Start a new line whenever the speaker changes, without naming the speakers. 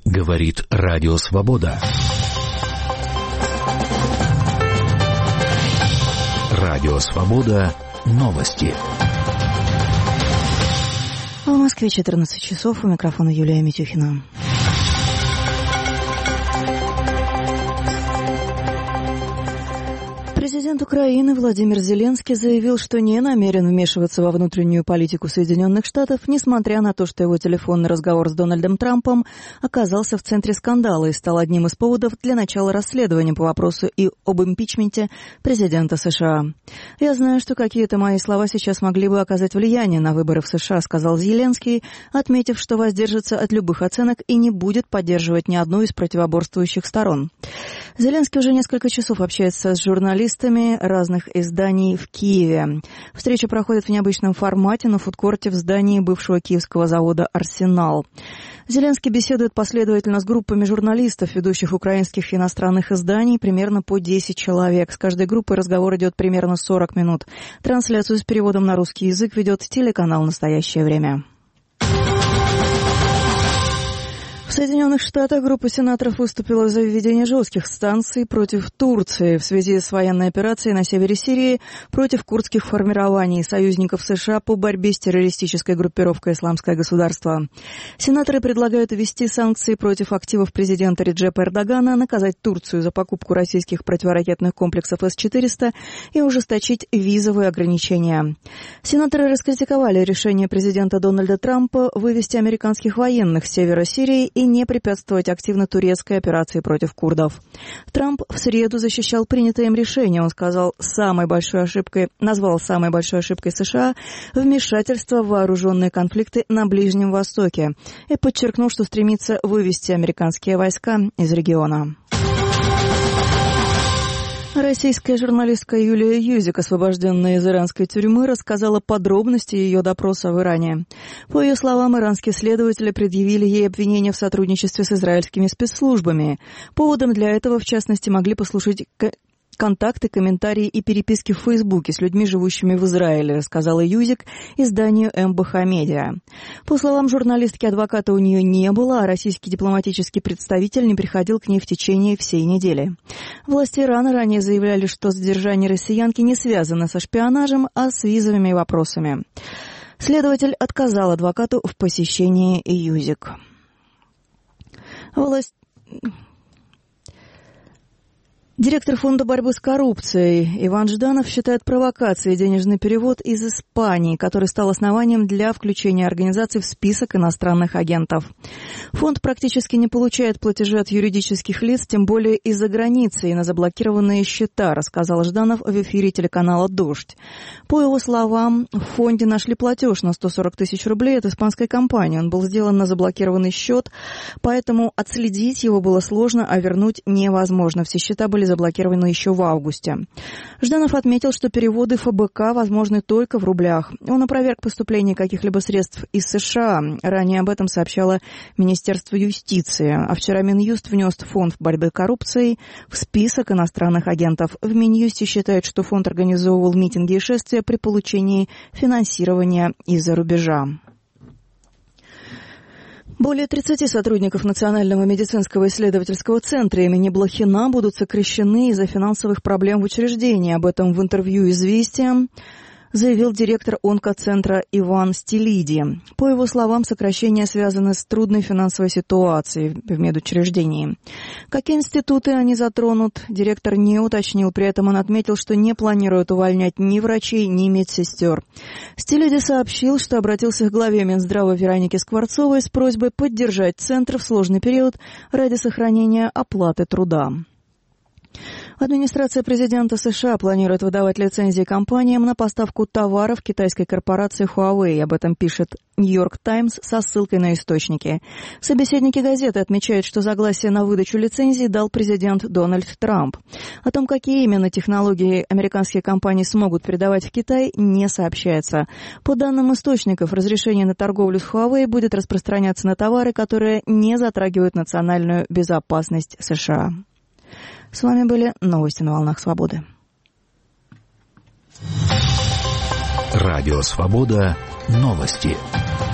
Говорит Радио Свобода. Радио Свобода. Новости.
В Москве 14 часов. У микрофона Юлия Митюхина. Президент Украины Владимир Зеленский заявил, что не намерен вмешиваться во внутреннюю политику Соединенных Штатов, несмотря на то, что его телефонный разговор с Дональдом Трампом оказался в центре скандала и стал одним из поводов для начала расследования по вопросу и об импичменте президента США. «Я знаю, что какие-то мои слова сейчас могли бы оказать влияние на выборы в США», сказал Зеленский, отметив, что воздержится от любых оценок и не будет поддерживать ни одну из противоборствующих сторон. Зеленский уже несколько часов общается с журналистами разных изданий в Киеве. Встреча проходит в необычном формате на фудкорте в здании бывшего киевского завода «Арсенал». Зеленский беседует последовательно с группами журналистов, ведущих украинских и иностранных изданий, примерно по 10 человек. С каждой группой разговор идет примерно 40 минут. Трансляцию с переводом на русский язык ведет телеканал «Настоящее время». В Соединенных Штатах группа сенаторов выступила за введение жестких санкций против Турции в связи с военной операцией на севере Сирии против курдских формирований союзников США по борьбе с террористической группировкой «Исламское государство». Сенаторы предлагают ввести санкции против активов президента Реджепа Эрдогана, наказать Турцию за покупку российских противоракетных комплексов С-400 и ужесточить визовые ограничения. Сенаторы раскритиковали решение президента Дональда Трампа вывести американских военных с севера Сирии и не препятствовать активно турецкой операции против курдов. Трамп в среду защищал принятое им решение. Он назвал самой большой ошибкой США вмешательство в вооруженные конфликты на Ближнем Востоке и подчеркнул, что стремится вывести американские войска из региона. Российская журналистка Юлия Юзик, освобожденная из иранской тюрьмы, рассказала подробности ее допроса в Иране. По ее словам, иранские следователи предъявили ей обвинения в сотрудничестве с израильскими спецслужбами. Поводом для этого, в частности, могли послужить контакты, комментарии и переписки в Фейсбуке с людьми, живущими в Израиле, рассказала Юзик изданию МБХ Медиа. По словам журналистки, адвоката у нее не было, а российский дипломатический представитель не приходил к ней в течение всей недели. Власти Ирана ранее заявляли, что задержание россиянки не связано со шпионажем, а с визовыми вопросами. Следователь отказал адвокату в посещении Юзик. Директор Фонда борьбы с коррупцией Иван Жданов считает провокацией денежный перевод из Испании, который стал основанием для включения организации в список иностранных агентов. Фонд практически не получает платежи от юридических лиц, тем более из-за границы и на заблокированные счета, рассказал Жданов в эфире телеканала «Дождь». По его словам, в фонде нашли платеж на 140 тысяч рублей от испанской компании. Он был сделан на заблокированный счет, поэтому отследить его было сложно, а вернуть невозможно. Все счета были заблокированы еще в августе. Жданов отметил, что переводы ФБК возможны только в рублях. Он опроверг поступление каких-либо средств из США. Ранее об этом сообщало Министерство юстиции. А вчера Минюст внес фонд борьбы с коррупцией в список иностранных агентов. В Минюсте считают, что фонд организовывал митинги и шествия при получении финансирования из-за рубежа. Более 30 сотрудников Национального медицинского исследовательского центра имени Блохина будут сокращены из-за финансовых проблем в учреждении. Об этом в интервью «Известия» заявил директор онкоцентра Иван Стилиди. По его словам, сокращения связаны с трудной финансовой ситуацией в медучреждении. Какие институты они затронут, директор не уточнил. При этом он отметил, что не планирует увольнять ни врачей, ни медсестер. Стилиди сообщил, что обратился к главе Минздрава Веронике Скворцовой с просьбой поддержать центр в сложный период ради сохранения оплаты труда. Администрация президента США планирует выдавать лицензии компаниям на поставку товаров китайской корпорации Huawei. Об этом пишет Нью-Йорк Таймс со ссылкой на источники. Собеседники газеты отмечают, что согласие на выдачу лицензий дал президент Дональд Трамп. О том, какие именно технологии американские компании смогут передавать в Китай, не сообщается. По данным источников, разрешение на торговлю с Huawei будет распространяться на товары, которые не затрагивают национальную безопасность США. С вами были новости на волнах Свободы.
Радио Свобода. Новости.